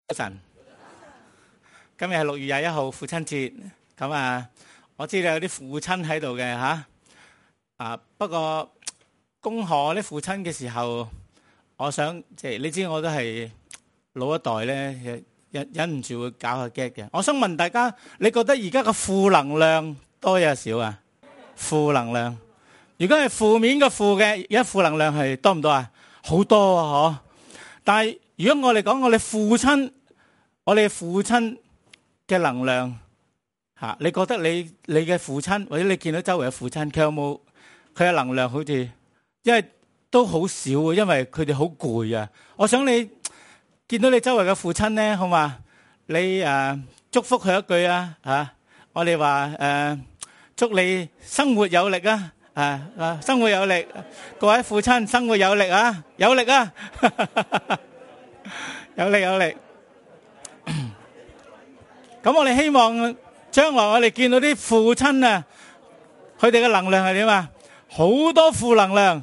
早晨，今日係6月21號父親節，咁我知道有啲父親喺度嘅吓，不過恭賀啲父親嘅時候，我想你知我都係老一代咧，忍唔住會搞下 gag 嘅。我想問大家，你覺得而家嘅負能量多呀少啊？負能量，如果係負面嘅負嘅，而家負能量係多唔多啊？好多啊，但係如果我哋講我哋父親嘅能量你覺得你嘅父親或者你見到周圍嘅父親，佢有冇佢嘅能量？好似因為都好少，因為佢哋好攰啊。我想你見到你周圍嘅父親咧，好嘛？你祝福佢一句啊，我哋話祝你生活有力啊，生活有力，各位父親生活有力啊，有力啊，有力有力。咁我哋希望將來我哋見到啲父親啊，佢哋嘅能量係點啊？好多負能量。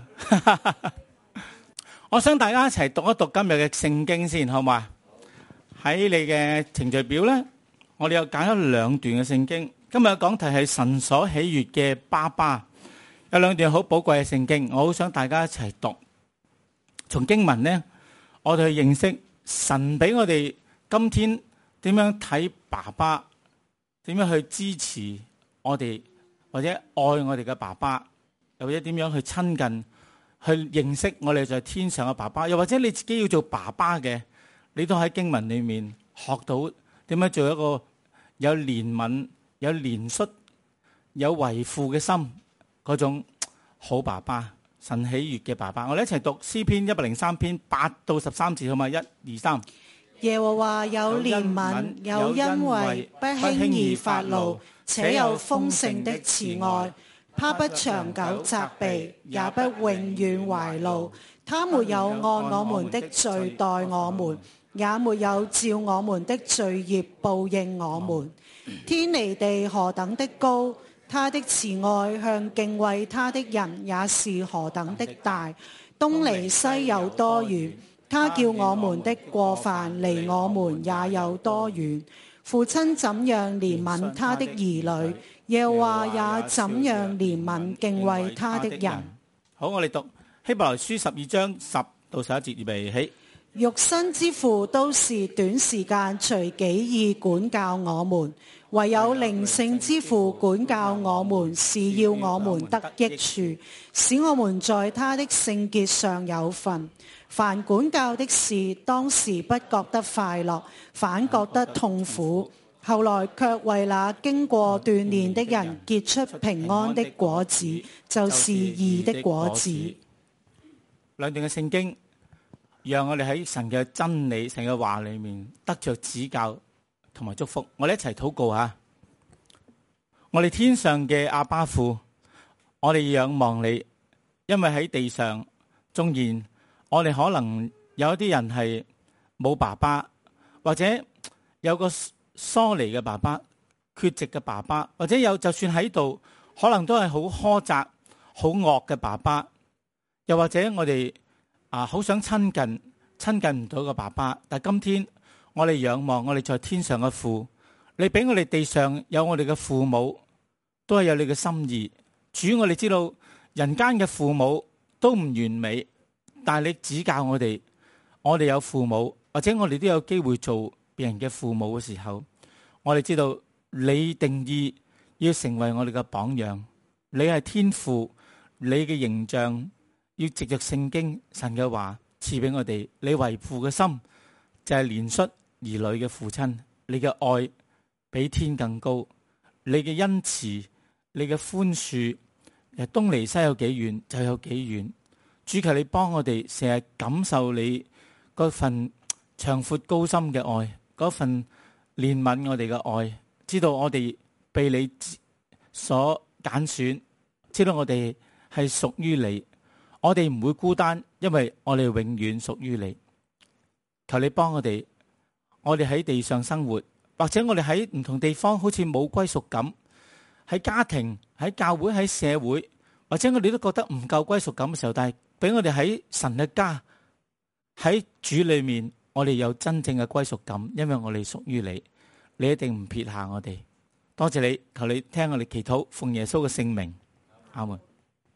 我想大家一齊讀一讀今日嘅聖經先，好嘛？喺你嘅程序表咧，我哋又揀咗兩段嘅聖經。今日嘅講題係神所喜悅嘅爸爸，有兩段好寶貴嘅聖經，我好想大家一齊讀。從經文呢，我哋去認識神俾我哋今天點樣睇爸爸，點樣去支持我哋，或者愛我哋嘅爸爸，又或者點樣去親近，去認識我哋在天上嘅爸爸，又或者你自己要做爸爸嘅，你都喺經文裏面學到點樣做一個有憐憫、有憐恤、有維護嘅心嗰種好爸爸，神喜悅嘅爸爸。我哋一齊讀詩篇103篇8到13節，好嘛？1、2、3。 耶和華有憐憫，有恩惠，不輕易發怒，且有豐盛的慈愛。他不長久責備，也不永遠懷怒。他沒有按我們的罪待我們，也沒有照我們的罪孽報應我們。天離地何等的高，他的慈愛向敬畏他的人也是何等的大。東離西有多遠？他叫我們的過犯離我們也有多遠？父親怎樣憐憫他的兒女，耶和華也怎樣憐憫敬畏他的人。 好，我哋讀希伯來書12章10到11節，預備起。 肉身之父都是短時間隨己意管教我們，唯有靈性之父管教我們，是要我們得益處，使我們在他的聖潔上有份。凡管教的事，當時不覺得快樂，反覺得痛苦，後來卻為那經過鍛鍊的人結出平安的果子，就是義的果子。 兩段嘅聖經，讓我哋喺神嘅真理、神嘅話裏面得着指教同埋祝福。我哋一齊禱告下。我哋天上嘅阿爸父，我哋仰望你，因為喺地上縱然我哋可能有一啲人係冇爸爸，或者有個疏離嘅爸爸、缺席嘅爸爸，或者有就算喺度，可能都係好苛責、好惡嘅爸爸，又或者我哋好想親近唔到個爸爸。但今天我哋仰望我哋在天上嘅父，你俾我哋地上有我哋嘅父母，都係有你嘅心意。主，我哋知道人間嘅父母都唔完美，但係你指教我哋有父母，或者我哋都有機會做別人嘅父母嘅時候，我哋知道你定義要成為我哋嘅榜樣。你係天父，你嘅形象要藉着聖經神嘅話賜俾我哋。你為父嘅心就係憐恤兒女嘅父親，你嘅愛比天更高，你嘅恩慈、你嘅寬恕，東離西有幾遠就有幾遠。主，求你幫我哋成日感受你嗰份長闊高深嘅愛，嗰份憐憫我哋嘅愛，知道我哋被你所揀選，知道我哋係屬於你，我哋唔會孤單，因為我哋永遠屬於你。求你幫我哋喺地上生活，或者我哋喺唔同地方好似冇歸屬感，喺家庭、喺教會、喺社會，或者我哋都覺得唔夠歸屬感嘅時候，但係俾我哋喺神嘅家，喺主裏面我哋有真正嘅歸屬感，因為我哋屬於你，你一定唔撇下我哋。多謝你，求你聽我哋祈禱，奉耶穌嘅聖名，阿門。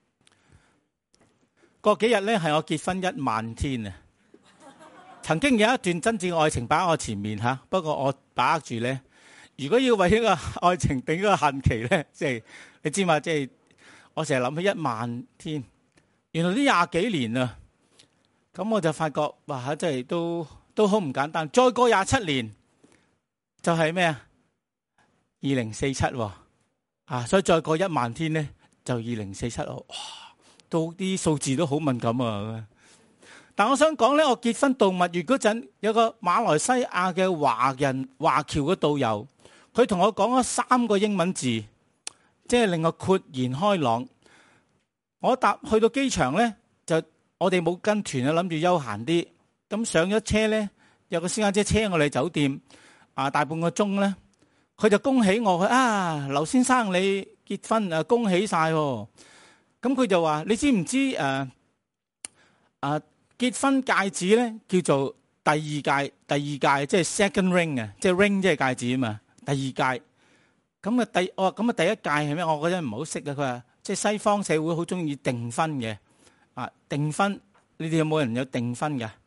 過幾日呢係我結婚10000天啊！曾經有一段真正愛情擺喺我前面吓，不過我把握住呢。如果要為呢個愛情定一個限期呢，即係你知嘛？即係我成日諗起10000天，原來呢20幾年啊，咁我就發覺哇，真係都好唔簡單。再過27年就係咩啊？2047啊，所以再過10000天呢，就2047哇，到啲數字都好敏感啊！但我想講咧，我結婚度蜜月嗰陣，有個馬來西亞嘅華僑嘅導遊，佢同我講咗3個英文字，即係令我豁然開朗。我去到機場咧，就我哋冇跟團啊，諗住休閒啲。咁上咗車咧，有個私家車車我哋酒店啊，大半個鐘咧，佢就恭喜我，啊，劉先生你結婚啊，恭喜晒喎！咁佢就話：你知唔知結婚戒指咧叫做第二戒，即係 second ring 啊，即係 ring 即係戒指啊嘛。第二戒咁啊，第一戒係咩？我覺得唔好識啊。佢話即係西方社會好中意訂婚嘅啊，訂婚你哋有冇人有訂婚㗎？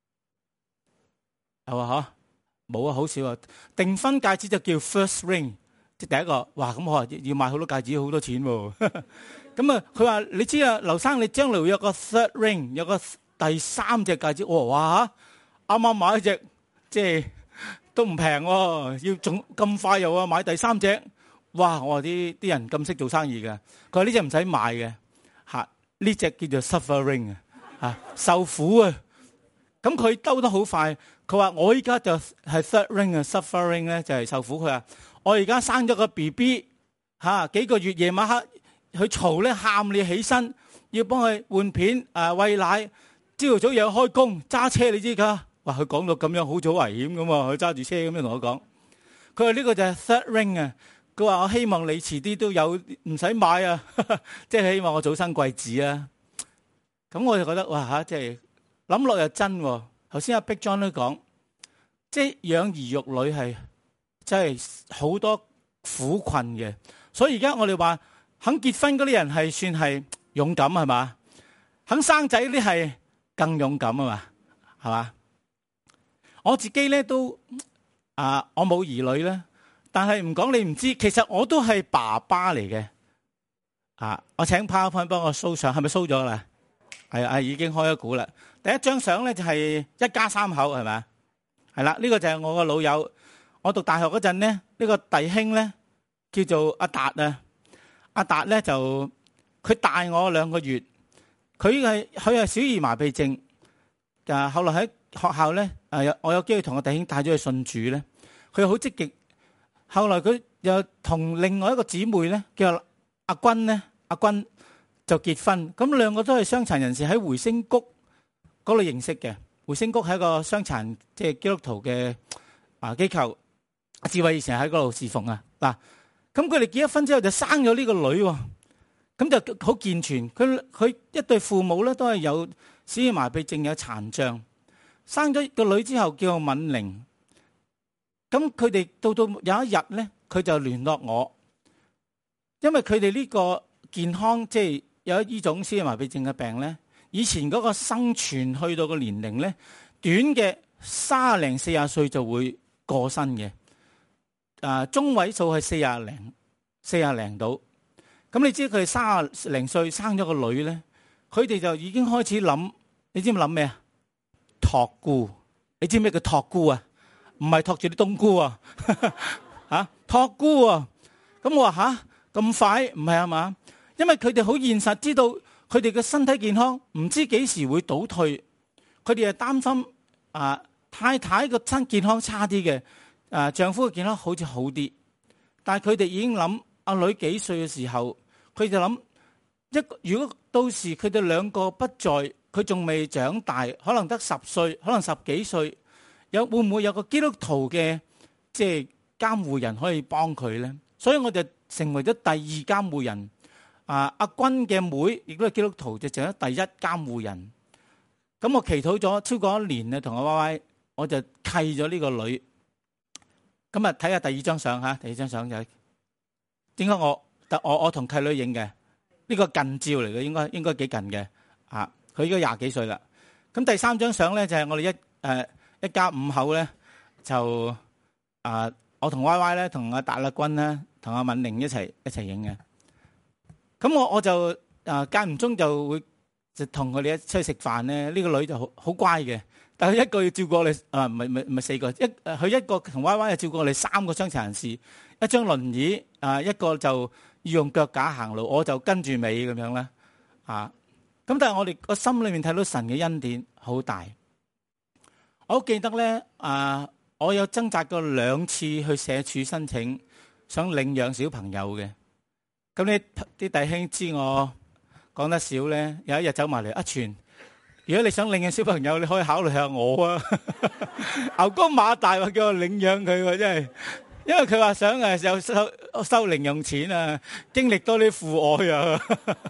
係嘛？嗬，冇啊，好少啊。訂婚戒指就叫 first ring， 即係第一個。哇，咁我話要買好多戒指，好多錢喎。咁啊，佢話你知啊，劉生你將來會有個 third ring， 有個第3隻戒指。我話哇，啱啱買一隻，即係都唔平喎，要仲咁快又買第3隻。哇！我話啲人咁識做生意嘅，佢話呢隻唔使買嘅嚇，呢隻叫做 suffering 啊，受苦啊。咁佢兜得好快，佢話我依家就係 third ring 啊，suffering 咧就係受苦。佢話我而家生咗個 BB 嚇，幾個月夜晚黑佢嘈咧喊你起身，要幫佢換片餵奶，朝頭早又要開工揸車，你知㗎？哇！佢講到咁樣好早危險㗎嘛，佢揸住車咁樣同我講。佢話呢個就係 third ring 啊。佢話我希望你遲啲都有，唔使買啊，即係希望我早生貴子啊。咁我就覺得哇嚇，即係諗落又真喎。頭先阿 Big John 都講，即係養兒育女係真係好多苦困嘅。所以而家我哋話肯結婚嗰啲人係算係勇敢係嘛？肯生仔嗰啲係更勇敢啊嘛，係嘛？我自己咧都我冇兒女咧。但係唔講你唔知，其實我都係爸爸嚟嘅。我請 PowerPoint 幫我 show 相，係咪 show 咗啦？係啊，已經開咗估啦。第一張相咧就係一家3口，係咪？係啦，呢個就係我個老友。我讀大學嗰陣咧，呢個弟兄咧叫做阿達啊。阿達咧就佢大我2個月，佢係小兒麻痹症。後來喺學校咧，我有機會同個弟兄帶咗去信主咧，佢好積極。後來佢又同另外一個姊妹咧，叫阿君咧，阿君就結婚。咁2個都係傷殘人士，喺回聲谷嗰度認識嘅。回聲谷係一個傷殘即係基督徒嘅機構。阿志偉以前喺嗰度侍奉啊。嗱，咁佢哋結咗婚之後就生咗呢個女喎，咁就好健全。佢一對父母咧都係有小兒麻痹症，有殘障。生咗個女之後叫敏玲。咁佢哋到有一日咧，佢就聯絡我，因為佢哋呢個健康即係有呢種小兒麻痹症嘅病咧，以前嗰個生存去到個年齡咧，短嘅30零40歲就會過身嘅，中位數係40零到。咁你知佢30零歲生咗個女咧，佢哋就已經開始諗，你知唔知諗咩啊？託孤，你知咩叫託孤啊？唔係托住啲冬菇啊，託孤啊！咁我話咁快唔係啊嘛？因為佢哋好現實，知道佢哋嘅身體健康唔知幾時會倒退，佢哋係擔心太太個身健康差啲嘅，丈夫嘅健康好似好啲，但係佢哋已經諗阿女幾歲嘅時候，佢就諗如果到時佢哋2個不在，佢仲未長大，可能得10歲，可能10幾歲。會唔會有個基督徒嘅即係監護人可以幫佢咧？所以我就成為咗第2監護人。阿君嘅妹亦都係基督徒，就成咗第1監護人。咁我祈禱咗超過1年啊，同阿 Y Y 我就契咗呢個女。咁啊，睇下第二張相嚇，第二張相就係點解我同契女影嘅？呢個近照嚟嘅，應該幾近嘅。佢應該廿幾歲啦。咁第三張相咧就係我哋一家五口咧，就我同 Y Y 咧，同阿達立君咧，同阿敏玲一齊影嘅。咁我就間唔中就會就同佢哋一出去食飯咧。呢個女就好乖嘅，但係一個要照顧我哋，唔係四個，佢一個同 Y Y 就照顧我哋三個傷殘人士，一張輪椅，一個就要用腳架行路，我就跟住尾咁樣啦。咁但係我哋個心裏面睇到神嘅恩典好大。我好記得咧，我有掙扎過2次去社署申請，想領養小朋友嘅。咁呢啲弟兄知我講得少咧，有一日走埋嚟，全，如果你想領養小朋友，你可以考慮下我啊。牛高馬大話叫我領養佢喎，真係，因為佢話想有收零用錢啊，經歷多啲父愛啊。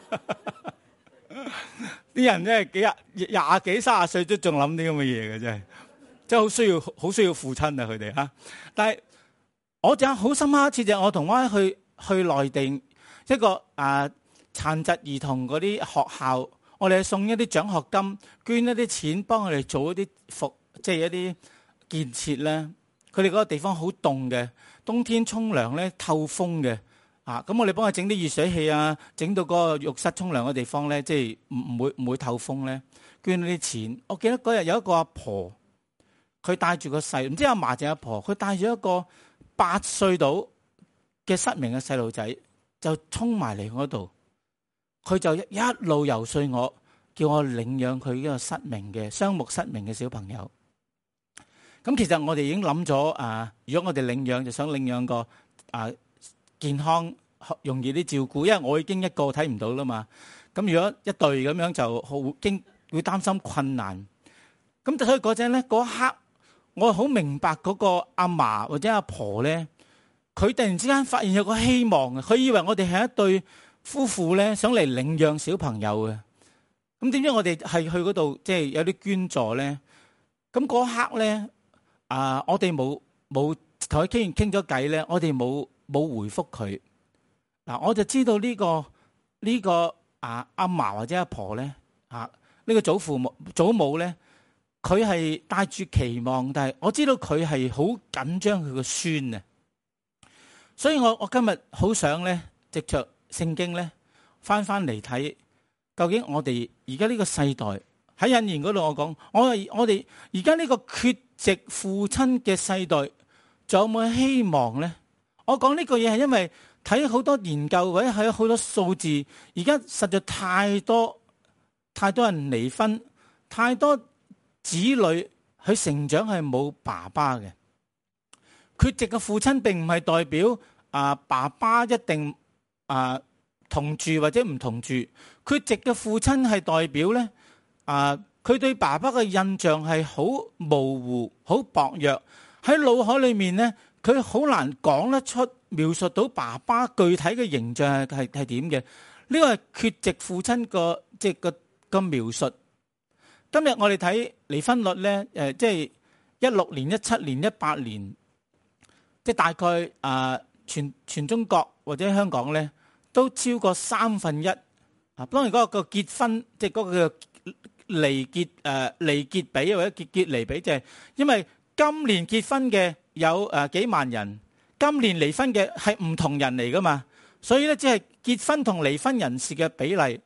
啲人真係廿幾30歲都仲諗啲咁嘅嘢嘅，真係。真係好需要父親啊！佢哋嚇，但係我就好深刻一次，就我同媽去內地一個殘疾兒童嗰啲學校，我哋送一啲獎學金，捐一啲錢幫佢哋做一啲即係一啲建設咧。佢哋嗰個地方好凍嘅，冬天沖涼咧透風嘅。咁我哋幫佢整啲熱水器啊，整到嗰個浴室沖涼嘅地方咧，即係唔會透風咧。捐咗啲錢，我記得嗰日有一個阿婆。佢帶住個細，唔知阿嫲定阿婆，佢帶住一個8歲到嘅失明嘅細路仔，就衝埋嚟我度，佢就一路游說我，叫我領養佢呢個雙目失明嘅小朋友。咁其實我哋已經諗咗，如果我哋領養，就想領養個健康容易啲照顧，因為我已經一個睇唔到啦嘛。咁如果一對咁樣就會擔心困難。咁所以嗰陣咧，嗰一刻。我好明白嗰個阿嫲或者阿婆咧，佢突然之間發現有個希望嘅，佢以為我哋係一對夫婦咧，想嚟領養小朋友嘅。咁點知我哋係去嗰度，即係有啲捐助咧。咁嗰刻咧，我哋冇同佢傾咗偈咧，我哋冇回覆佢。我就知道呢個阿嫲或者阿婆咧，呢個祖母咧。佢係帶住期望，但係我知道佢係好緊張佢個孫啊，所以我今日好想咧，藉着聖經咧，翻嚟睇，究竟我哋而家呢個世代喺引言嗰度，我講，我哋而家呢個缺席父親嘅世代，仲有冇希望咧？我講呢個嘢係因為睇好多研究或者睇好多數字，而家實在太多人離婚，太多。子女佢成長係冇爸爸嘅，缺席嘅父親並唔係代表爸爸一定同住或者唔同住，缺席嘅父親係代表咧佢對爸爸嘅印象係好模糊、好薄弱，喺腦海裏面咧，佢好難講得出、描述到爸爸具體嘅形象係點嘅。呢個係缺席父親個即係個描述。今日我哋睇離婚率咧，即係16年、17年、18年，即係大概全中國或者香港咧，都超過1/3。當然嗰個結婚，即係嗰個離結比或者結離比，就係因為今年結婚嘅有幾萬人，今年離婚嘅係唔同人嚟噶嘛，所以咧即係結婚同離婚人士嘅比例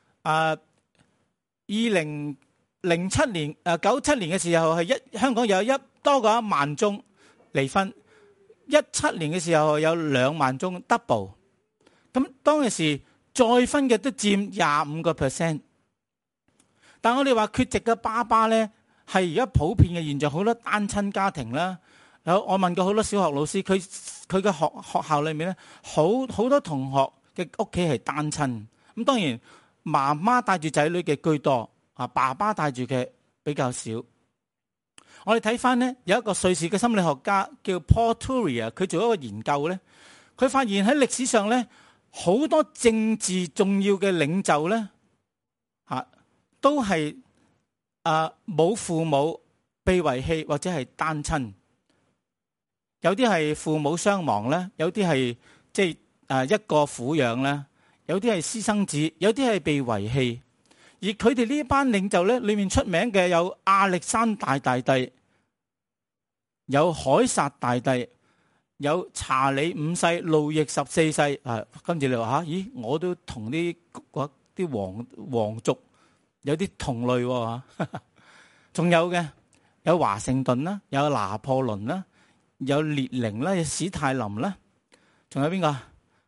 2007年97年嘅時候係香港有多過1萬宗離婚，17年嘅時候有2萬宗 double。咁當其時再婚嘅都佔25%。但我哋話缺席嘅爸爸咧，係而家普遍嘅現象，好多單親家庭啦。我問過好多小學老師，佢嘅學校裏面咧，好多同學嘅屋企係單親。咁當然媽媽帶住仔女嘅居多。爸爸帶住嘅比較少。我哋睇翻呢，有一個瑞士嘅心理學家叫 Paul Turia， 佢做一個研究呢，佢發現喺歷史上呢，好多政治重要嘅領袖呢，都係冇父母被遺棄或者係單親，有啲係父母雙亡咧，有啲係即係一個撫養咧，有啲係私生子，有啲係被遺棄。而佢哋呢班領袖咧，裏面出名嘅有亞歷山大大帝，有凱撒大帝，有查理5世、路易14世。跟住你話咦，我都同啲皇族有啲同類喎。仲有嘅有華盛頓啦，有拿破崙啦，有列寧啦，有史泰林啦，仲有邊個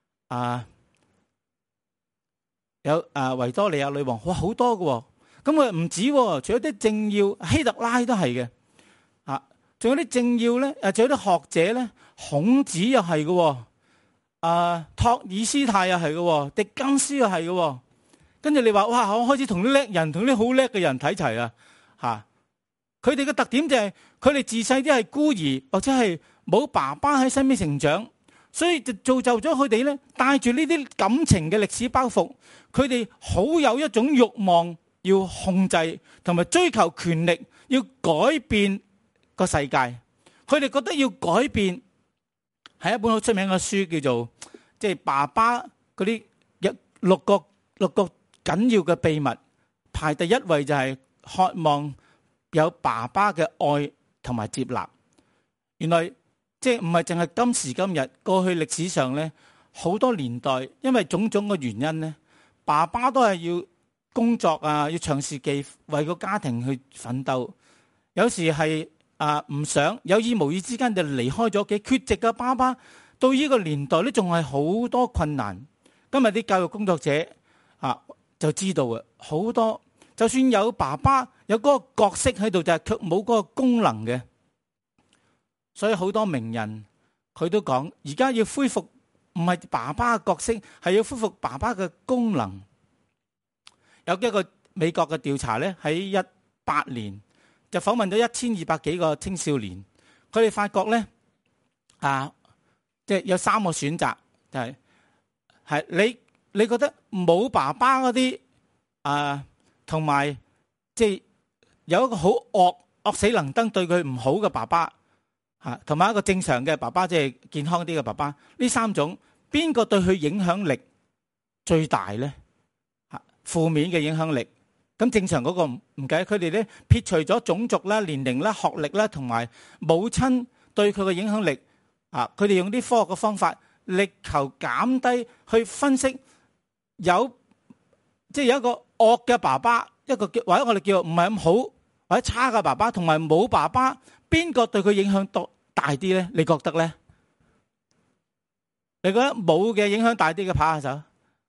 有維多利亞女王。哇，好多嘅。咁佢唔止，除咗啲政要，希特拉都係嘅。仲有啲政要咧，仲有啲學者咧，孔子又係嘅，托爾斯泰又係嘅，狄更斯又係嘅。跟住你話哇，我開始同啲叻人，同啲好叻嘅人睇齊啦。佢哋嘅特點就係佢哋自細啲係孤兒，或者係冇爸爸喺身邊成長，所以就造就咗佢哋咧，帶住呢啲感情嘅歷史包袱，佢哋好有一種慾望要控制同埋追求權力，要改變個世界。佢哋覺得要改變，係一本好出名嘅書，叫做即係爸爸嗰啲六個緊要嘅秘密。排第一位就係渴望有爸爸嘅愛同埋接納。原來即係唔係淨係今時今日，過去歷史上咧，好多年代因為種種嘅原因咧，爸爸都係要工作要長時期為個家庭去奮鬥，有時係唔想有意無意之間就離開咗，缺席嘅爸爸到呢個年代咧，仲係好多困難。今日啲教育工作者就知道好多，就算有爸爸有嗰個角色喺度，就係卻冇嗰個功能嘅。所以好多名人佢都講，而家要恢復唔係爸爸嘅角色，係要恢復爸爸嘅功能。有一個美國嘅調查咧，喺18年就訪問咗1200幾個青少年，佢哋發覺咧即係有3個選擇，就係你覺得冇爸爸嗰啲同埋即係有一個好惡死能登對佢唔好嘅爸爸，同埋一個正常嘅爸爸，即係健康啲嘅爸爸，呢3種邊個對佢影響力最大咧？負面嘅影響力，咁正常嗰個唔計，佢哋咧撇除咗種族啦、年齡啦、學歷啦，同埋母親對佢嘅影響力，佢哋用啲科學嘅方法，力求減低去分析有一個惡嘅爸爸，一個或者我哋叫唔係咁好或者差嘅爸爸，同埋冇爸爸，邊個對佢影響大啲咧？你覺得咧？你覺得冇嘅影響大啲嘅拍下手。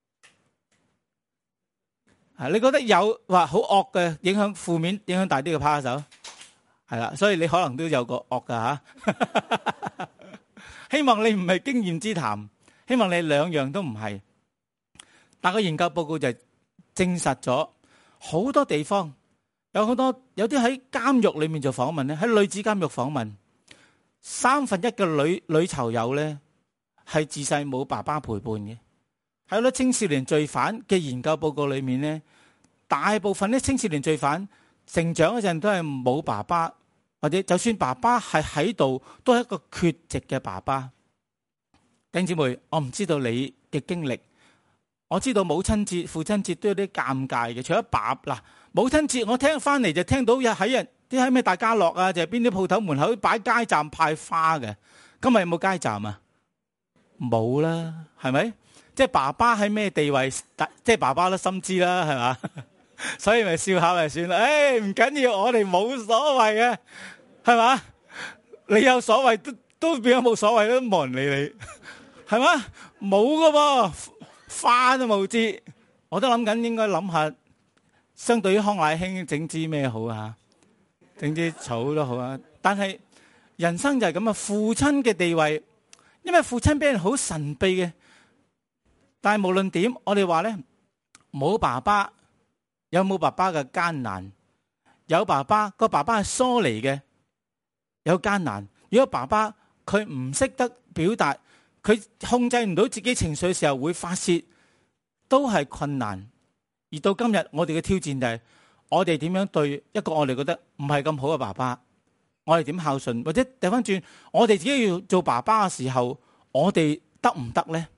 你覺得有話好惡嘅影響，負面影響大啲嘅拍下手。係啦，所以你可能都有個惡噶吓。希望你唔係經驗之談，希望你兩樣都唔係。但個研究報告就證實咗好多地方有啲喺監獄裏面做訪問咧，喺女子監獄訪問，1/3嘅女囚友咧係自細冇爸爸陪伴嘅。喺好多青少年罪犯嘅研究報告裏面咧，大部分啲青少年罪犯成長嗰陣都係冇爸爸，或者就算爸爸係喺度，都係一個缺席嘅爸爸。弟兄姊妹，我唔知道你嘅經歷，我知道母親節、父親節都有啲尷尬嘅。除咗母親節，我聽翻嚟就聽到喺咩大家樂就係邊啲鋪頭門口擺街站派花嘅。今日有冇街站啊？冇啦，係咪？即係爸爸喺咩地位，即係爸爸都心知啦，係嘛？所以咪笑下咪算啦。唔緊要，我哋冇所謂嘅，係嘛？你有所謂都變咗冇所謂，都冇人理你，係嘛？冇噶噃，花都冇知。我都諗緊，應該諗下，相對於康乃馨整支咩好啊？整支草都好啊。但係人生就係咁啊，父親嘅地位，因為父親俾人好神秘嘅。但係無論點，我哋話咧，冇爸爸有冇爸爸嘅艱難，有爸爸個爸爸係疏離嘅，有艱難。如果爸爸佢唔識得表達，佢控制唔到自己情緒嘅時候會發洩，都係困難。而到今日我哋嘅挑戰就係，我哋點樣對一個我哋覺得唔係咁好嘅爸爸， 我哋點孝順，或者掉返轉，我哋自己要做爸爸嘅時候，我哋得唔得呢？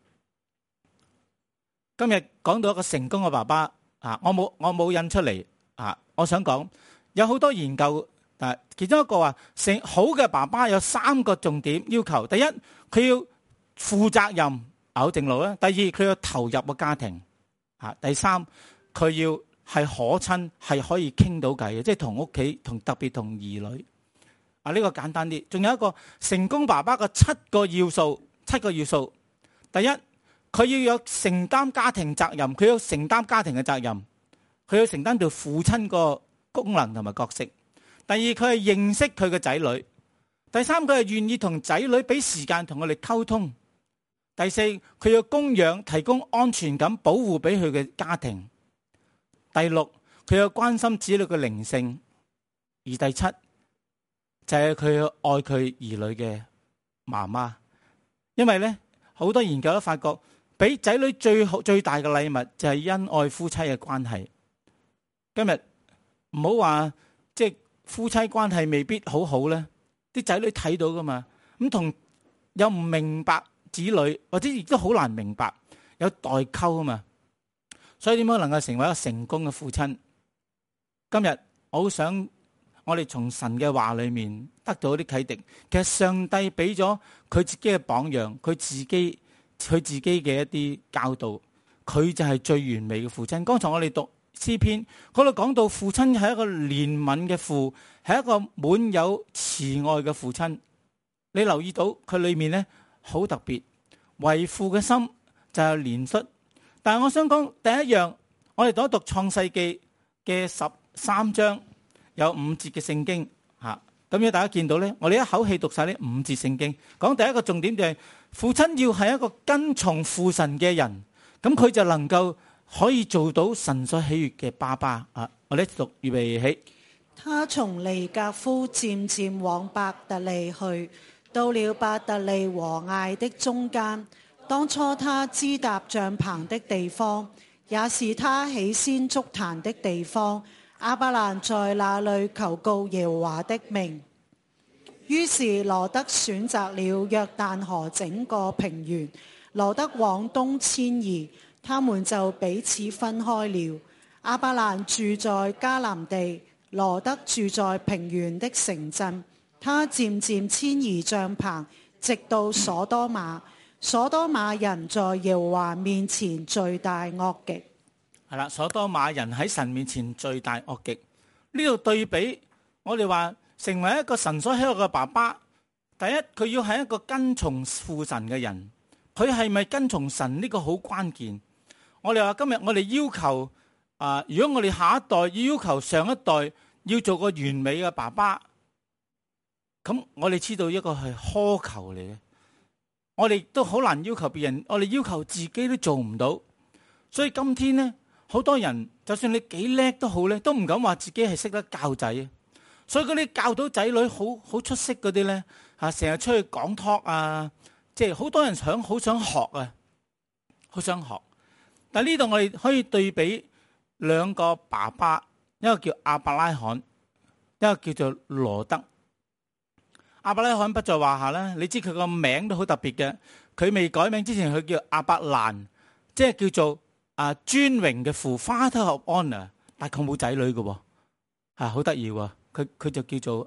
今日講到一個成功嘅爸爸啊，我冇印出嚟啊，我想講有好多研究，其中一個話好嘅爸爸有3個重點要求：第一，佢要負責任，咬正路啦；第二，佢要投入個家庭；第三，佢要係可親，係可以傾到偈嘅，即係同屋企特別同兒女。呢個簡單啲，仲有一個成功爸爸嘅7個要素。第一，佢要有承擔家庭責任，佢要承擔家庭嘅責任，佢要承擔做父親個功能同埋角色。第二，佢係認識佢嘅仔女。第三，佢係願意同仔女俾時間同我哋溝通。第四，佢要供養、提供安全感、保護俾佢嘅家庭。第六，佢要關心子女嘅靈性。而第七，就係佢要愛佢兒女嘅媽媽。因為咧，好多研究都發覺，俾仔女最大嘅禮物就係恩愛夫妻嘅關係。今日唔好話即係夫妻關係未必好好咧，啲仔女睇到噶嘛。咁同又唔明白子女，或者亦都好難明白，有代溝啊嘛。所以點樣能夠成為一個成功嘅父親？今日我好想我哋從神嘅話裏面得到啲啟迪。其實上帝俾咗佢自己嘅榜樣，佢自己嘅一啲教導，佢就係最完美嘅父親。剛才我哋讀詩篇嗰度講到，父親係一個憐憫嘅父，係一個滿有慈愛嘅父親。你留意到佢裏面呢，好特別，為父嘅心就係憐恤。但係我想講第一樣，我哋讀一讀創世記嘅13章有5節嘅聖經吓。咁樣大家見到呢，我哋一口氣讀晒呢5節聖經。講第一個重點就係父親要係一個跟從父神嘅人，咁佢就能夠可以做到神所喜悅嘅爸爸啊！我哋一齊讀，預備起。 他從利格夫漸漸往伯特利去，到了伯特利和艾的中間。當初他支搭帳棚的地方，也是他起先築壇的地方。亞伯蘭在那裏求告耶和華的名。於是羅得選擇了約旦河整個平原，羅得往東遷移，他們就彼此分開了。亞伯蘭住在迦南地，羅得住在平原的城鎮。他漸漸遷移帳棚，直到所多瑪。所多瑪人在耶和華面前罪大惡極。 係啦，所多瑪人喺神面前罪大惡極。呢度對比，我哋話成為一個神所喜愛嘅爸爸，第一佢要係一個跟從父神嘅人。佢係咪跟從神呢個好關鍵。我哋話今日我哋要求如果我哋下一代要求上一代要做個完美嘅爸爸，咁我哋知道一個係苛求嚟嘅。我哋都好難要求別人，我哋要求自己都做唔到。所以今天呢，好多人就算你幾叻都好咧，都唔敢話自己係識得教仔。所以嗰啲教到仔女好出色嗰啲咧，成日出去講 talk 啊，即係好多人好想學啊，好想學。但係呢度我哋可以對比兩個爸爸，一個叫亞伯拉罕，一個叫做羅得。亞伯拉罕不在話下啦，你知佢個名都好特別嘅。佢未改名之前，佢叫亞伯蘭，即係叫做尊榮嘅父 ，Father of Honor， 但係佢冇仔女嘅，好得意喎。佢就叫做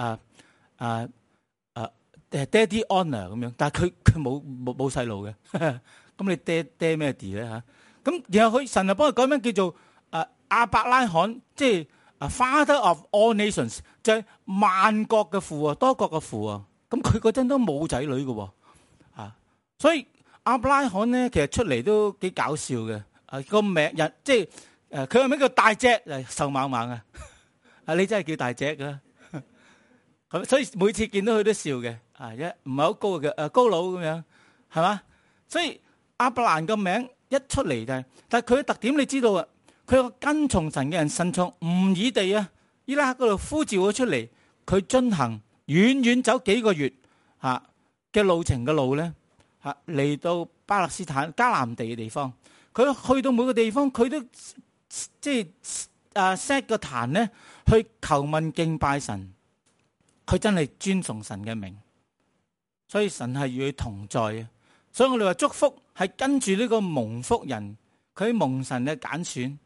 Daddy Honor 咁樣，但係佢冇細路嘅。咁你爹咩哋咧吓？咁然後神就幫佢改名叫做亞伯拉罕，即係Father of all nations， 就係萬國嘅父啊，多國嘅父啊。咁佢嗰陣都冇仔女嘅，所以亞伯拉罕咧，其實出嚟都幾搞笑嘅。個名即係佢個名叫大隻，瘦猛猛啊！你真係叫大隻噶，咁所以每次見到佢都笑嘅。唔係好高嘅高佬咁樣，係嘛？所以亞伯蘭個名一出嚟就係，但係佢嘅特點你知道啊？佢有個跟從神嘅人，神從吾爾地伊拉克嗰度呼召咗出嚟，佢進行遠走幾個月嘅路程嘅路咧，嚟到巴勒斯坦迦南地嘅地方。佢去到每個地方，佢都即係set 個壇咧，去求問敬拜神。 佢真係尊崇神嘅名，所以神係與佢同在嘅。所以我哋話祝福係跟住呢個蒙福人，佢蒙神嘅揀選，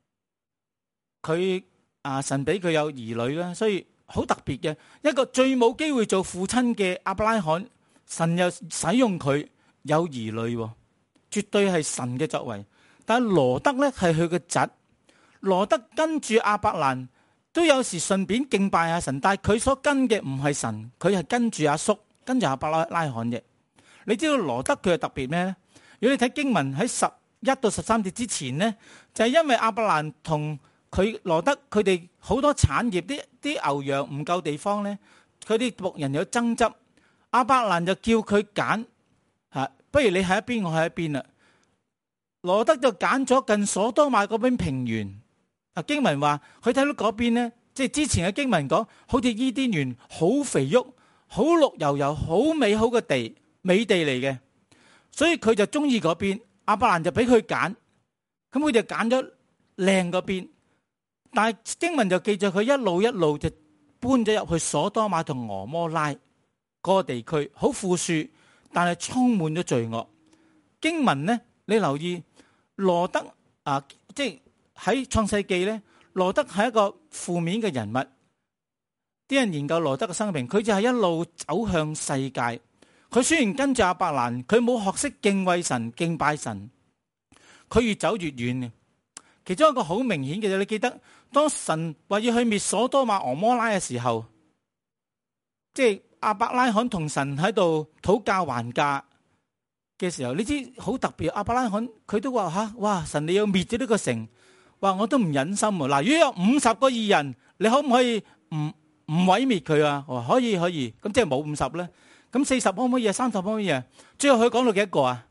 佢神俾佢有兒女啦，所以好特別嘅一個最冇機會做父親嘅亞伯拉罕，神又使用佢有兒女，絕對係神嘅作為。但係羅德咧係佢嘅侄，羅德跟住亞伯蘭都有時順便敬拜下神，但係佢所跟嘅唔係神，佢係跟住阿叔，跟住亞伯拉罕嘅。你知道羅德佢係特別咩咧？如果你睇經文喺11到13節之前呢，就係因為亞伯蘭同佢羅德佢哋好多產業，啲牛羊唔夠地方咧，佢啲僕人有爭執，亞伯蘭就叫佢揀不如你喺一邊，我喺一邊啦。羅德就揀咗近所多瑪嗰邊平原。經文話佢睇到嗰邊呢，即係之前嘅經文講，好似伊甸園，好肥沃，好綠油油，好美好嘅地，美地嚟嘅。所以佢就中意嗰邊，亞伯蘭就俾佢揀，咁佢就揀咗靚嗰邊。但係經文就記住佢一路就搬咗入去所多瑪同俄摩拉嗰個地區，好富庶，但係充滿咗罪惡。經文呢，你留意羅德即係喺創世記呢，羅德係一個負面嘅人物。啲人研究羅德嘅生命，佢就係一路走向世界。佢雖然跟住亞伯蘭，佢冇學識敬畏神、敬拜神，佢越走越遠。其中一個好明顯嘅，你記得當神話要去滅所多瑪俄摩拉嘅時候，即係亞伯拉罕同神喺度討價還價嘅時候，你知好特別。亞伯拉罕佢都話哇，神你要滅咗呢個城，話我都唔忍心。嗱，如果有50個義人，你可唔可以唔毀滅佢啊？我話可以，咁即係冇50咧。咁40可唔可以啊？30可唔可以啊？最後佢講到幾多個啊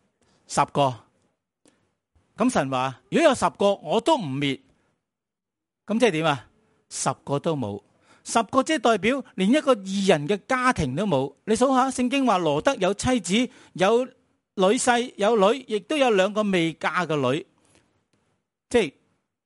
？10個。咁神話如果有10個我都唔滅，咁即係點啊？10個都冇，10個即係代表連一個義人嘅家庭都冇。你數下聖經話羅德有妻子、有女婿、有女，亦都有2個未嫁嘅女，即係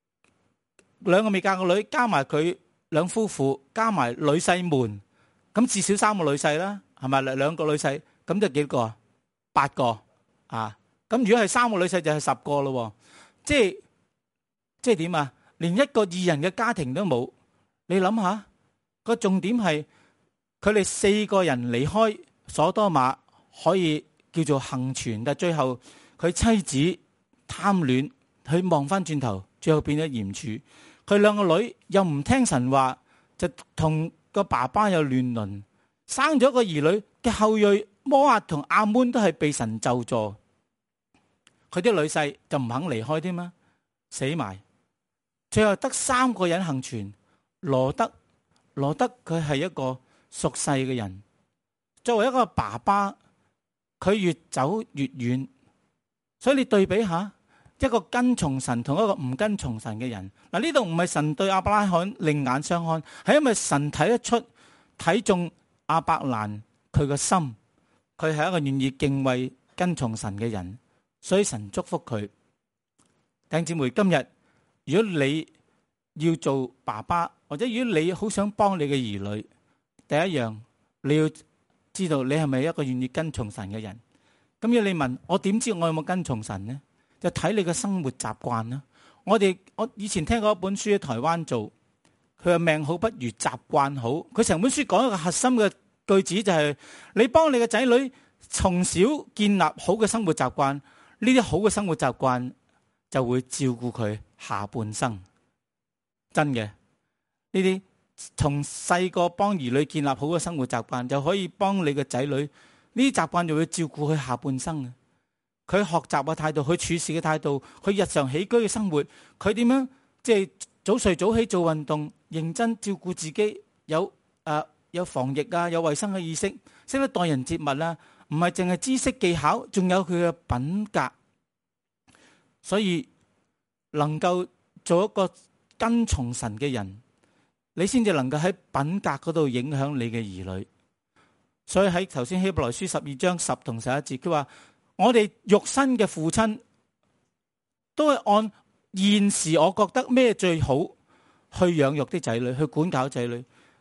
2個未嫁嘅女加埋佢兩夫婦加埋女婿們，咁至少3個女婿啦，係咪？2個女婿，咁就幾個啊？8個啊！咁如果係3個女婿就係10個咯，即係點啊？連一個義人嘅家庭都冇。你諗下，個重點係佢哋4個人離開所多瑪可以叫做幸存，但最後佢妻子貪戀，佢望翻轉頭，最後變咗鹽柱。佢2個女又唔聽神話，就同個爸爸有亂倫，生咗個兒女嘅後裔摩押同亞捫都係被神咒詛。佢啲女婿就唔肯離開添嘛，死埋。最後得3個人幸存。羅德佢係一個屬世嘅人，作為一個爸爸，佢越走越遠。所以你對比下一個跟從神同一個唔跟從神嘅人。嗱，呢度唔係神對亞伯拉罕另眼相看，係因為神睇得出睇中亞伯蘭佢個心，佢係一個願意敬畏跟從神嘅人。所以神祝福佢。弟兄姊妹，今日如果你要做爸爸，或者如果你好想幫你嘅兒女，第一樣你要知道你係咪一個願意跟從神嘅人。咁要你問我點知我有冇跟從神呢？就睇你嘅生活習慣啦。我以前聽過一本書喺台灣做，佢話命好不如習慣好。佢成本書講一個核心嘅句子就係你幫你嘅仔女從小建立好嘅生活習慣，呢啲好嘅生活習慣就會照顧佢下半生。真嘅，呢啲從細個幫兒女建立好嘅生活習慣，就可以幫你嘅仔女，呢啲習慣就會照顧佢下半生。佢學習嘅態度，佢處事嘅態度，佢日常起居嘅生活，佢點樣即係早睡早起做運動，認真照顧自己，有防疫啊，有衛生嘅意識，識得待人接物啦，唔係淨係知識技巧，仲有佢嘅品格。所以能夠做一個跟從神嘅人，你先至能夠喺品格嗰度影響你嘅兒女。所以喺頭先希伯來書12章10同11節，佢話我哋肉身嘅父親都係按現時我覺得咩最好去養育啲仔女，去管教仔女。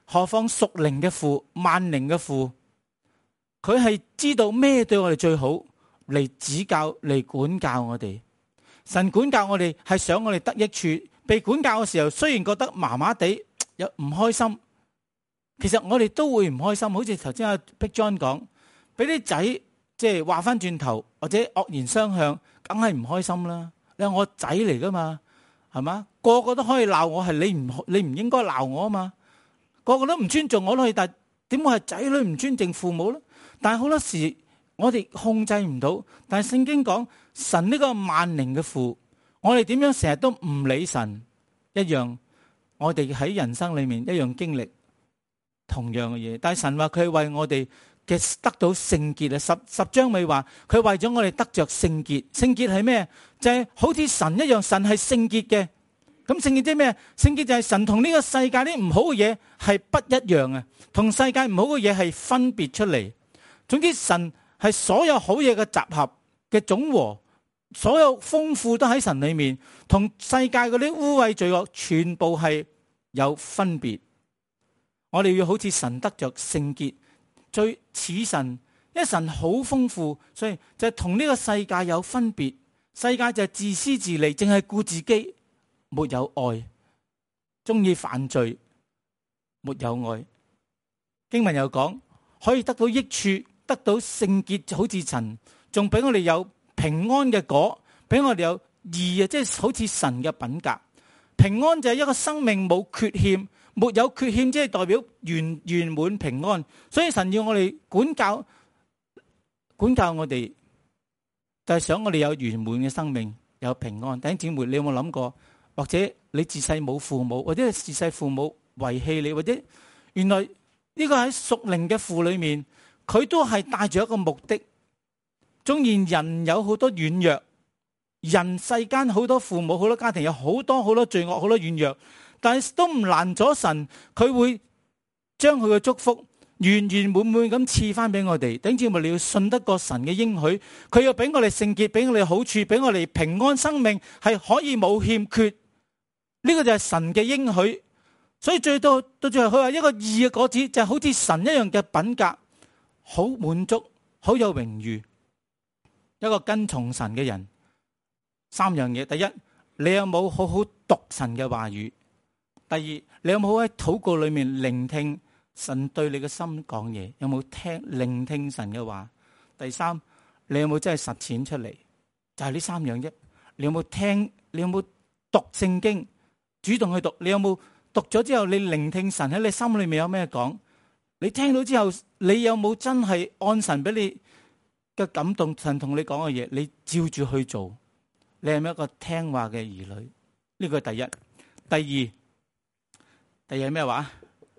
何況屬靈嘅父，萬靈嘅父，佢係知道咩對我哋最好，嚟指教嚟管教我哋。神管教我哋係想我哋得益處，被管教嘅時候雖然覺得麻麻地又唔開心，其實我哋都會唔開心。好似頭先阿 Big John 講，俾啲仔即係話翻轉頭或者惡言相向，梗係唔開心啦。你係我仔嚟噶嘛，係嘛？個個都可以鬧我，係你唔應該鬧我啊嘛。個個都唔尊重我都可以，但係點會係仔女唔尊重父母咧？但係好多時我哋控制唔到。但係聖經講神呢個萬靈嘅父，我哋點樣成日都唔理神一樣，我哋喺人生裏面一樣經歷同樣嘅嘢。但係神話佢係為我哋嘅得到聖潔啊，十章咪話佢為咗我哋得着聖潔。聖潔係咩？就係好似神一樣，神係聖潔嘅。咁聖潔即係咩？聖潔就係神同呢個世界啲唔好嘅嘢係不一樣啊，同世界唔好嘅嘢係分別出嚟。總之神係所有好嘢嘅集合嘅總和，所有豐富都喺神裏面，同世界嗰啲污穢罪惡全部係有分別。我哋要好似神得着聖潔，最似神，因為神好豐富，所以就係同呢個世界有分別。世界就係自私自利，淨係顧自己，沒有愛，中意犯罪，沒有愛。經文又講可以得到益處，得到聖潔，好似神，仲俾我哋有平安嘅果，俾我哋有義啊，即係好似神嘅品格。平安就係一個生命冇缺陷，沒有缺陷，即係代表圓滿平安。所以神要我哋管教我哋，就係想我哋有圓滿嘅生命，有平安。弟兄姊妹，你有冇諗過？或者你自細冇父母，或者自細父母遺棄你，或者原來呢個喺屬靈嘅父裏面，佢都係帶住一個目的。縱然人有好多軟弱，人世間好多父母、好多家庭有好多罪惡、好多軟弱，但係都唔難咗神，佢會將佢嘅祝福圓圓滿滿咁賜翻俾我哋。弟兄姊妹，你要信得過神嘅應許，佢要俾我哋聖潔，俾我哋好處，俾我哋平安生命，係可以冇欠缺。呢個就係神嘅應許。所以到最後佢話一個義嘅果子就係好似神一樣嘅品格，好滿足，好有榮譽。一個跟從神嘅人，三樣嘢：第一，你有冇好好讀神嘅話語；第二，你有冇喺禱告裏面聆聽神對你嘅心講嘢，有冇聆聽神嘅話；第三，你有冇真係實踐出嚟？就係呢三樣啫。你有冇聽？你有冇讀聖經？主動去讀。你有冇讀咗之後，你聆聽神喺你心裏面有咩講？你聽到之後，你有冇真係按神俾你嘅感動，神同你講嘅嘢，你照住去做？你係咪一個聽話嘅兒女？呢個係第一。第二係咩話？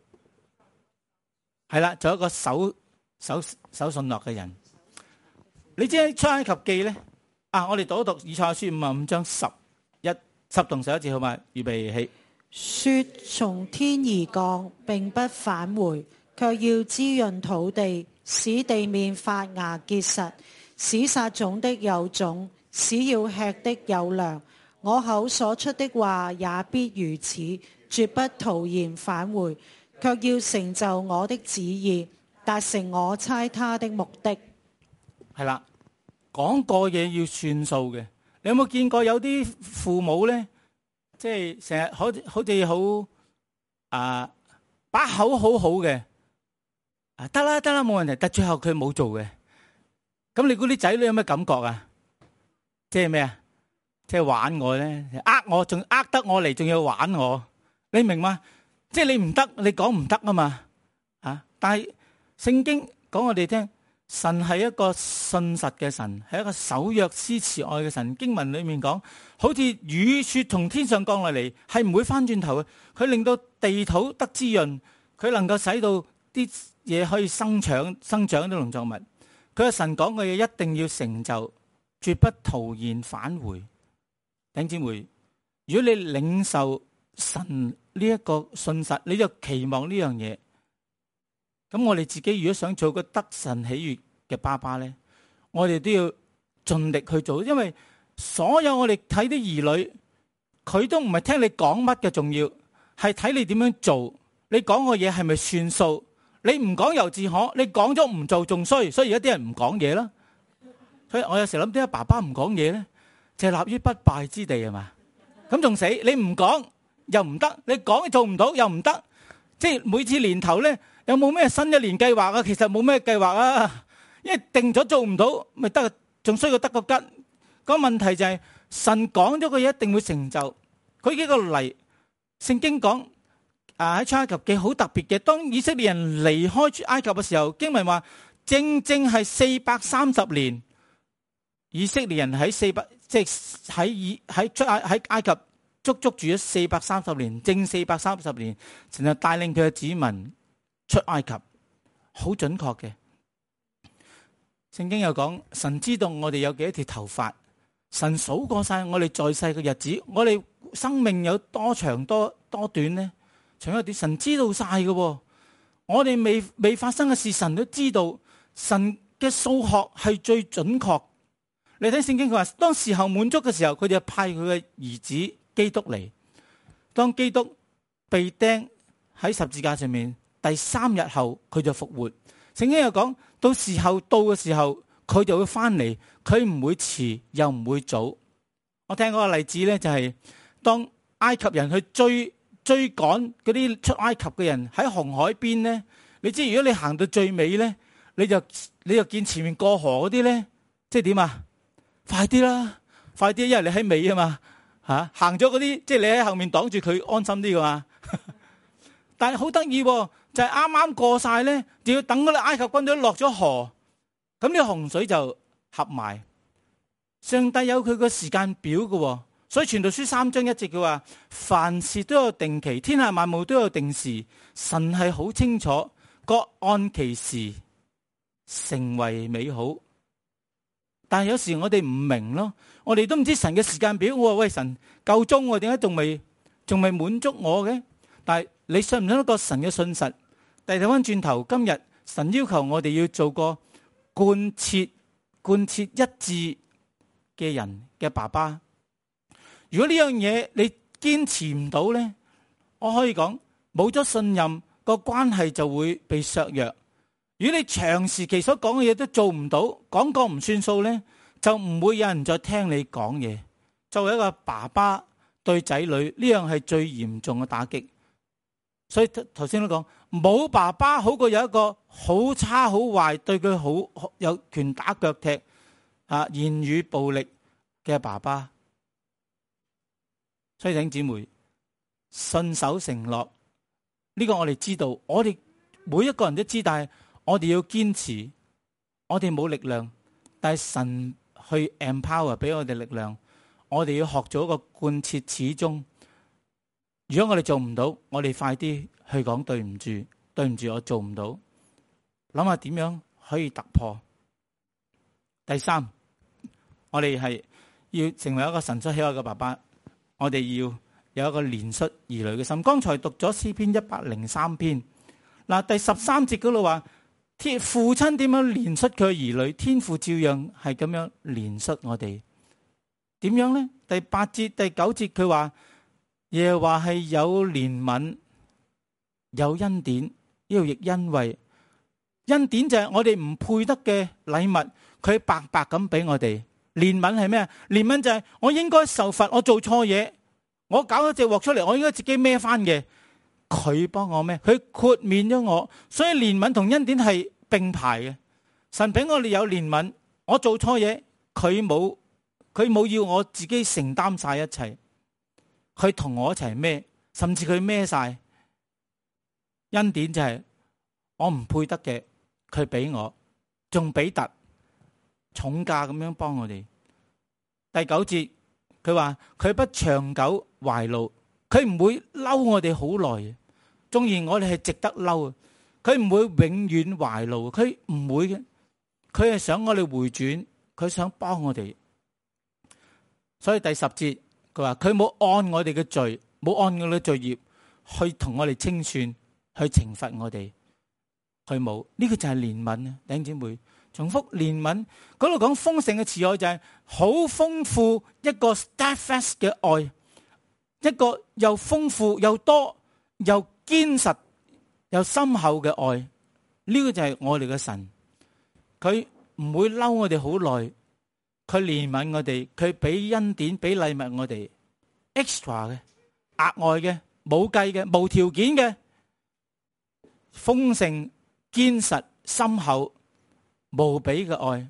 係啦，做一個守信諾嘅人。你知喺出埃及記咧？我哋讀一讀以賽亞書55章10同11節好嘛？預備起。 雪從天而降，並不返回，卻要滋潤土地，使地面發芽結實，使撒種的有種，使要吃的有糧。我口所出的話也必如此，絕不徒然返回，卻要成就我的旨意，達成我差他的目的。 係啦，講過嘢要算數嘅。你有冇見過有啲父母咧，即係成日好似好把口好好嘅，得啦冇問題，但最後佢冇做嘅。咁你估啲仔女有咩感覺啊？即係咩啊？即係玩我咧，我仲得我嚟，仲要玩我，你明嗎？即係你唔得，你講唔得啊嘛。但係聖經講我哋聽，神係一個信實嘅神，係一個守約施慈愛嘅神。經文裏面講，好似雨雪從天上降落嚟，係唔會翻轉頭嘅。佢令到地土得滋潤，佢能夠使到啲嘢可以生長啲農作物。佢嘅神講嘅嘢一定要成就，絕不徒然返回。弟兄姊妹，如果你領受神呢一個信實，你就期望呢樣嘢。咁我哋自己如果想做個得神喜悅嘅爸爸咧，我哋都要盡力去做，因為所有我哋睇啲兒女，佢都唔係聽你講乜嘅重要，係睇你點樣做， 你講個嘢係咪算數？你唔講猶自可，你講咗唔做仲衰，所以而家啲人唔講嘢啦。所以我有時諗，點解爸爸唔講嘢咧？就係立於不敗之地係嘛？咁仲死？你唔講又唔得，你講做唔到又唔得。即係每次年頭咧，有冇咩新一年計劃啊？其實冇咩計劃啊，因為定咗做唔到，咪得仲衰過得個吉。個問題就係神講咗個嘢一定會成就。佢幾個例，聖經講喺出埃及記好特別嘅。當以色列人離開出埃及嘅時候，經文話正係430年，以色列人喺喺埃及足足住咗430年，正430年，神就帶領佢嘅子民出埃及，好準確嘅。聖經又講，神知道我哋有幾多條頭髮，神數過晒我哋在世嘅日子，我哋生命有多長多短呢？長一啲，神知道晒嘅。我哋未發生嘅事，神都知道。神嘅數學係最準確。你睇聖經佢話，當時候滿足嘅時候，佢就派佢嘅兒子基督嚟。當基督被釘喺十字架上面，第3日後佢就復活。聖經又講，到時候到嘅時候，佢就會翻嚟，佢唔會遲又唔會早。我聽過個例子咧，就係當埃及人去追趕嗰啲出埃及嘅人喺紅海邊咧，你知如果你行到最尾咧，你就見前面過河嗰啲咧，即係點啊？快啲啦，快啲，因為你喺尾啊嘛，行咗嗰啲，即係你喺後面擋住佢，安心啲噶嘛。但係好得意，就係啱啱過晒咧，就要等嗰啲埃及軍隊落咗河，咁啲洪水就合埋。上帝有佢個時間表噶，所以傳道書3章1節佢話，凡事都有定期，天下萬物都有定時，神係好清楚，各按其時成為美好。但係有時我哋唔明咯，我哋都唔知神嘅時間表。我話喂，神夠鐘，點解仲未滿足我嘅？但係你信唔信得過神嘅信實？但係睇翻轉頭，今日神要求我哋要做個貫徹一致嘅人嘅爸爸。如果呢樣嘢你堅持唔到呢，我可以講冇咗信任，個關係就會被削弱。如果你長時期所講嘅嘢都做唔到，講過唔算數呢，就唔會有人再聽你講嘢。作為一個爸爸對仔女，呢樣係最嚴重嘅打擊。所以頭先都講，冇爸爸好過有一個好差好壞，對佢好有拳打腳踢言語暴力嘅爸爸。所以弟兄姊妹，信守承諾呢個我哋知道，我哋每一個人都知，但係我哋要堅持。我哋冇力量，但係神去 empower 俾我哋力量。我哋要學咗一個貫徹始終。如果我哋做唔到，我哋快啲去講對唔住，對唔住我做唔到。諗下點樣可以突破。第三，我哋係要成為一個神所喜愛嘅爸爸。我哋要有一個憐恤兒女嘅心。剛才讀咗詩篇103篇，嗱，第13節嗰度話，父親點樣憐恤佢嘅兒女，天父照樣係咁樣憐恤我哋。點樣呢？第8節、第9節佢話，耶和華係有憐憫、有恩典，呢度亦恩惠。恩典就係我哋唔配得嘅禮物，佢白白咁俾我哋。憐憫係咩啊？憐憫就係我應該受罰，我做錯嘢，我搞咗隻鑊出嚟，我應該自己孭翻嘅。佢幫我孭，佢豁免咗我，所以憐憫同恩典係並排嘅。神俾我哋有憐憫，我做錯嘢，佢冇要我自己承擔晒一切，佢同我一齊孭，甚至佢孭晒。恩典就係我唔配得嘅，佢俾我，仲俾特重價咁樣幫我哋。第9節佢話佢不長久懷怒，佢唔會嬲我哋好耐，縱然我哋係值得嬲，佢唔會永遠懷怒，佢唔會嘅，佢係想我哋回轉，佢想幫我哋。所以第10節佢話佢冇按我哋嘅罪，冇按我哋嘅罪孽去同我哋清算，去懲罰我哋，佢冇。呢個就係憐憫啊，弟兄姊妹。重複憐憫嗰度講豐盛嘅慈愛，就係好豐富一個 steadfast 嘅愛，一個又豐富又多又堅實有深厚嘅愛，呢個就係我哋嘅神。佢唔會嬲我哋好耐，佢憐憫我哋，佢俾恩典俾禮物我哋 ，extra 嘅、額外嘅、冇計嘅、無條件嘅、豐盛、堅實、深厚、無比嘅愛。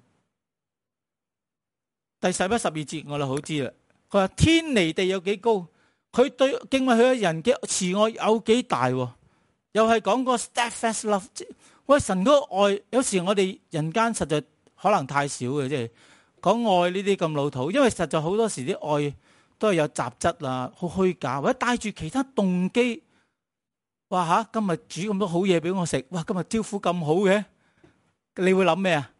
第11、12節我哋好知啦，佢話天離地有幾高，佢對敬畏佢嘅人嘅慈愛有幾大，又係講個 steadfast love。喂，神嗰個愛，有時我哋人間實在可能太少嘅，即係講愛呢啲咁老土，因為實在好多時啲愛都係有雜質啊，好虛假，或者帶住其他動機。哇吓，今日煮咁多好嘢俾我食，哇，今日招呼咁好嘅，你會諗咩啊？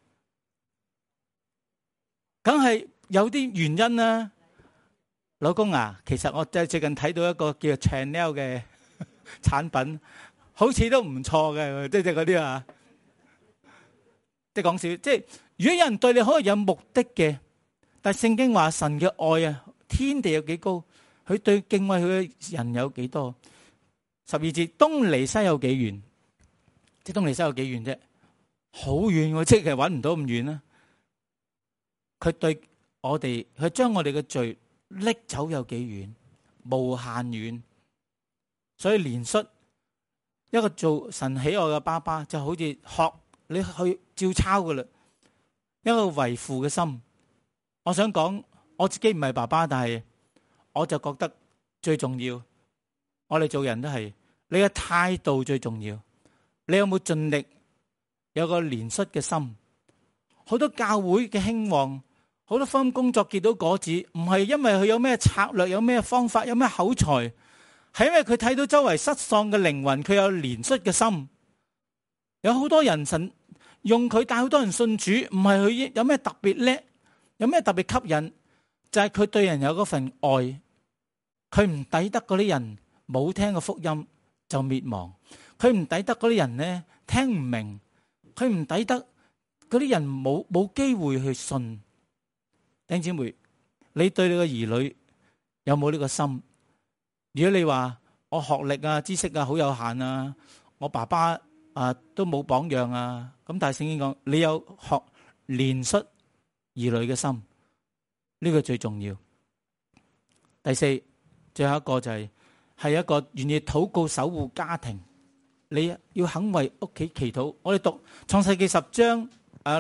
梗係有啲原因啦。老公啊，其實我最近睇到一個叫 Chanel 嘅產品。好似都唔錯嘅，即係嗰啲啊，即係講笑。即係如果有人對你可能有目的嘅，但係聖經話神嘅愛啊，天地有幾高，佢對敬畏佢嘅人有幾多。12節，東離西有幾遠？即係東離西有幾遠啫？好遠喎，即係搵唔到咁遠啦。佢對我哋，佢將我哋嘅罪拎走有幾遠？無限遠。所以憐恤。一個做神喜愛嘅爸爸，就好似學你去照抄噶啦。一個為父嘅心，我想講我自己唔係爸爸，但係我就覺得最重要。我哋做人都係你嘅態度最重要。你有冇盡力有個憐恤嘅心？好多教會嘅興旺，好多福音工作見到果子，唔係因為佢有咩策略，有咩方法，有咩口才。係因為佢睇到周圍失喪嘅靈魂，佢有憐恤嘅心。有好多人神用佢帶好多人信主，唔係佢有咩特別叻，有咩特別吸引，就係佢對人有嗰份愛。佢唔抵得嗰啲人冇聽過福音就滅亡，佢唔抵得嗰啲人呢聽唔明，佢唔抵得嗰啲人冇機會去信。弟兄姊妹，你對你嘅兒女有冇呢個心？如果你話我學歷啊、知識啊好有限啊，我爸爸啊都冇榜樣啊，咁但係聖經講你有學憐恤兒女嘅心，呢個最重要。第四，最後一個就係一個願意禱告守護家庭，你要肯為屋企祈禱。我哋讀創世記10章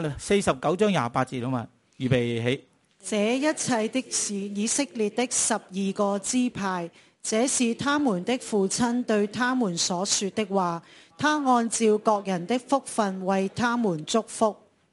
49章28節啊嘛，預備起。 這一切的是以色列的12個支派。這是他們的父親對他們所說的話，他按照各人的福分為他們祝福。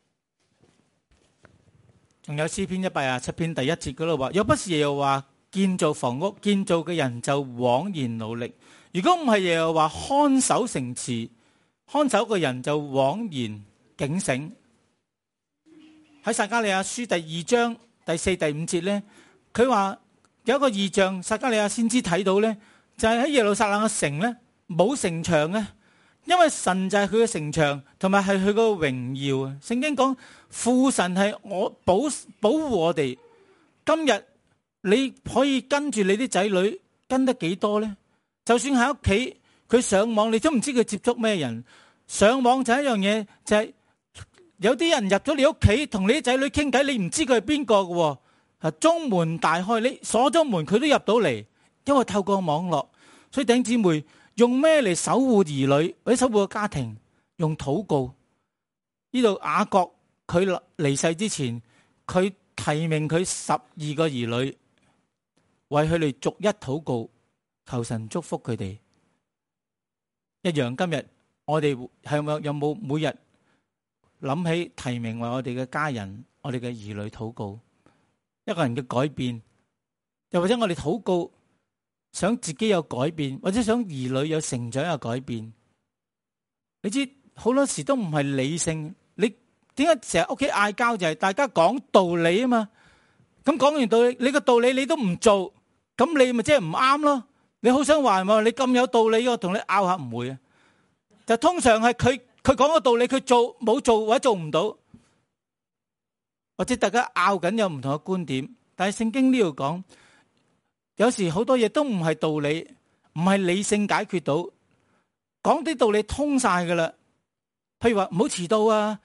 仲有詩篇127篇第1節嗰度話，若不是耶和華建造房屋，建造嘅人就枉然努力；如果唔係耶和華看守城池，看守嘅人就枉然警醒。喺撒迦利亞書第2章第4、第5節呢，佢話有一個異象，撒迦利亞先知睇到呢，就係喺耶路撒冷嘅城呢，冇城牆嘅，因為神就係佢嘅城牆，同埋係佢個榮耀啊！聖經講父神係我保護我哋。今日你可以跟住你啲仔女跟得幾多呢？就算喺屋企佢上網，你都唔知佢接觸咩人。上網就係一樣嘢，就係有啲人入咗你屋企同你啲仔女傾偈，你唔知佢係邊個嘅。中門大開，你鎖咗門佢都入到嚟，因為透過網絡。所以弟兄姊妹，用咩嚟守護兒女或者守護個家庭？用禱告。呢度雅各佢離世之前，佢提名佢12個兒女，為佢哋逐一禱告，求神祝福佢哋。一樣，今日我哋有冇每日諗起提名為我哋嘅家人、我哋嘅兒女禱告？一個人嘅改變，又或者我哋禱告，想自己有改變，或者想兒女有成長有改變。你知好多時都唔係理性，你點解成日屋企嗌交？就係大家講道理啊嘛。咁講完道理，你個道理你都唔做，咁你咪即係唔啱咯。你好想話你咁有道理，我同你拗下唔會啊。就通常係佢講個道理，佢做冇做或者做唔到。或者大家拗緊有唔同嘅觀點，但係聖經呢度講，有時好多嘢都唔係道理，唔係理性解決到。 講啲道理通晒噶啦。譬如話唔好遲到啊，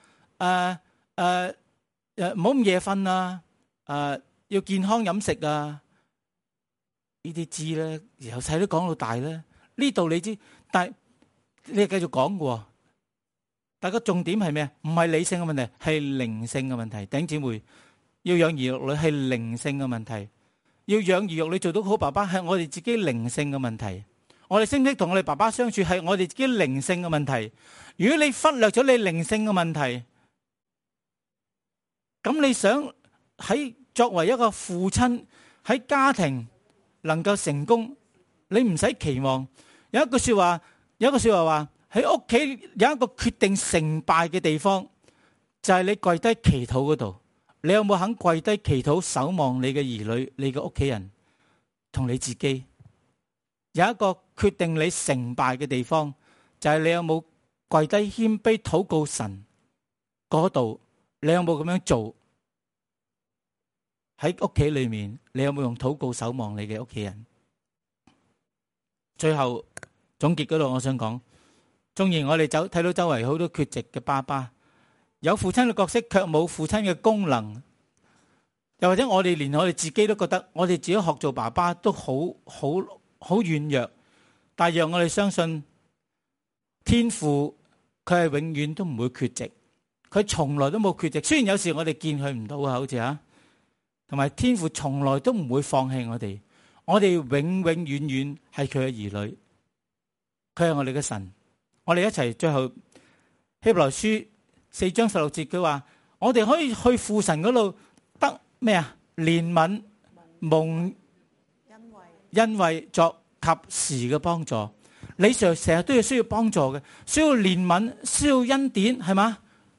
唔好咁夜瞓啊，要健康飲食啊，呢啲知咧，由細都講到大咧。呢道理知，但係你係繼續講嘅。但係個重點係咩啊？唔係理性嘅問題，係靈性嘅問題。弟兄姊妹，要養兒育女係靈性嘅問題，要養兒育女做到好爸爸係我哋自己靈性嘅問題。我哋識唔識同我哋爸爸相處係我哋自己靈性嘅問題。如果你忽略咗你靈性嘅問題，咁你想喺作為一個父親喺家庭能夠成功，你唔使期望。有一句說話話喺屋企有一個決定成敗嘅地方，就係你跪低祈禱嗰度。你有冇肯跪低祈禱守望你嘅兒女、你嘅屋企人同你自己？有一個決定你成敗嘅地方，就係你有冇跪低謙卑禱告神嗰度？你有冇咁樣做？喺屋企裏面，你有冇用禱告守望你嘅屋企人？最後總結嗰度，我想講，縱然我哋睇到周圍好多缺席嘅爸爸，有父親嘅角色，卻冇父親嘅功能。又或者我哋連我哋自己都覺得，我哋自己學做爸爸都好軟弱。但係讓我哋相信，天父佢係永遠都唔會缺席，佢從來都冇缺席。雖然有時我哋見佢唔到啊，好似同埋天父從來都唔會放棄我哋。我哋永遠遠係佢嘅兒女，佢係我哋嘅神。我哋一齊最後希伯來書4章16節，佢話我哋可以去父神嗰度得咩啊？憐憫蒙恩惠作及時嘅幫助。你成日都要需要幫助嘅，需要憐憫，需要恩典，係嘛？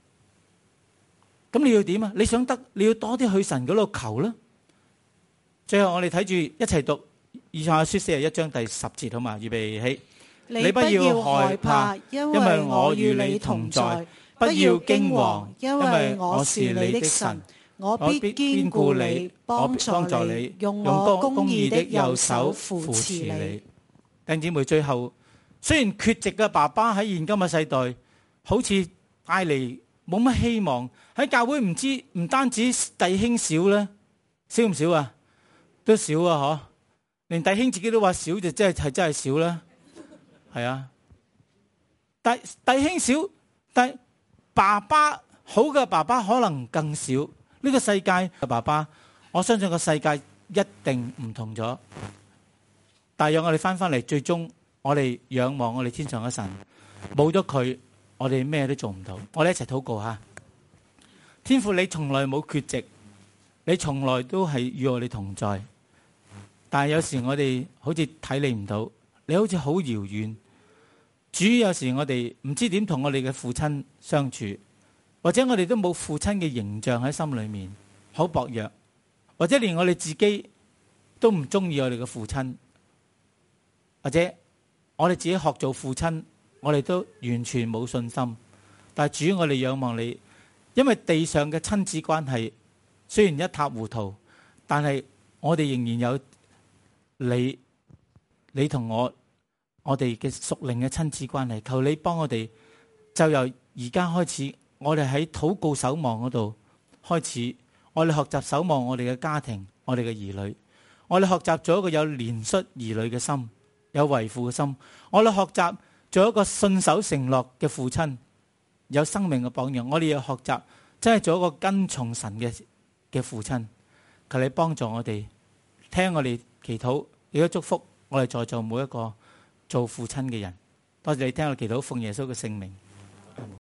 咁你要點啊？你想得，你要多啲去神嗰度求啦。最後我哋睇住一齊讀以賽亞書41章第10節，好嘛？預備起。 你不要害怕，因為我與你同在；不要驚惶，因為我是你的神，我必堅固你，幫助你，用我公義的右手扶持你。 弟兄姊妹，最後雖然缺席嘅爸爸喺現今嘅世代，好似帶嚟冇乜希望。喺教會唔單止弟兄少咧，少唔少啊？都少啊，嗬！連弟兄自己都話少，就真係少啦。係啊，但弟兄少，但爸爸好嘅爸爸可能更少。呢個世界嘅爸爸，我相信個世界一定唔同咗。但係讓我哋翻嚟，最終我哋仰望我哋天上嘅神，冇咗佢，我哋咩都做唔到。我哋一齊禱告下。天父，你從來冇缺席，你從來都係與我哋同在。但係有時我哋好似睇你唔到，你好似好遙遠。主，有時我哋唔知點同我哋嘅父親相處，或者我哋都冇父親嘅形象喺心裏面，好薄弱，或者連我哋自己都唔中意我哋嘅父親，或者我哋自己學做父親，我哋都完全冇信心。但係主，我哋仰望你，因為地上嘅親子關係雖然一塌糊塗，但係我哋仍然有你同我哋嘅屬靈嘅親子關係。求你幫我哋，就由而家開始，我哋喺禱告守望嗰度開始，我哋學習守望我哋嘅家庭，我哋嘅兒女，我哋學習做一個有憐恤兒女嘅心，有為父嘅心。我哋學習做一個信守承諾嘅父親，有生命嘅榜樣。我哋要學習真係做一個跟從神嘅父親。求你幫助我哋，聽我哋祈禱，亦都祝福我哋在座每一個做父親嘅人。多謝你聽我哋祈禱，奉耶穌嘅聖名。